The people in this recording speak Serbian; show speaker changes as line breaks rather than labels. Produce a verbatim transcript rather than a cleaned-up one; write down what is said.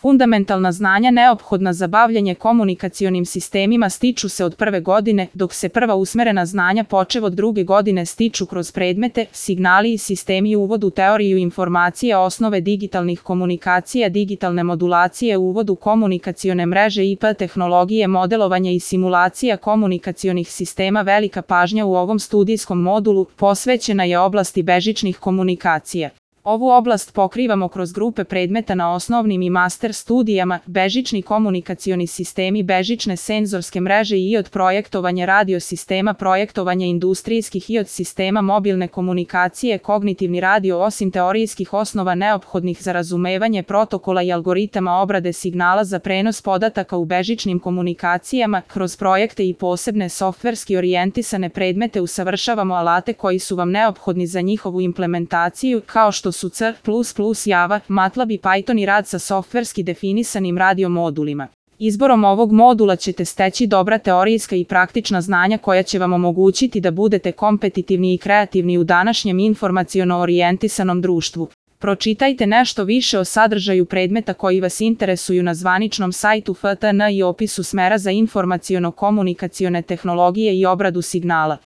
Fundamentalna znanja neophodna za bavljanje komunikacionim sistemima stiču se od prve godine, dok se prva usmerena znanja počev od druge godine stiču kroz predmete, signali i sistemi, uvod u teoriju informacije, osnove digitalnih komunikacija, digitalne modulacije, uvod u komunikacione mreže, I P tehnologije, modelovanja i simulacija komunikacionih sistema. Velika pažnja u ovom studijskom modulu posvećena je oblasti bežičnih komunikacija. Ovu oblast pokrivamo kroz grupe predmeta na osnovnim i master studijama, bežični komunikacioni sistemi, bežične senzorske mreže i od projektovanja radiosistema, projektovanja industrijskih i od sistema mobilne komunikacije, kognitivni radio. Osim teorijskih osnova neophodnih za razumevanje protokola i algoritama obrade signala za prenos podataka u bežičnim komunikacijama, kroz projekte i posebne softverski orijentisane predmete usavršavamo alate koji su vam neophodni za njihovu implementaciju, kao što su C plus plus, Java, MATLAB i Python i rad sa softverski definisanim radio modulima. Izborom ovog modula ćete steći dobra teorijska i praktična znanja koja će vam omogućiti da budete kompetitivni i kreativni u današnjem informaciono orijentisanom društvu. Pročitajte nešto više o sadržaju predmeta koji vas interesuju na zvaničnom sajtu F T N i opisu smera za informaciono-komunikacione tehnologije i obradu signala.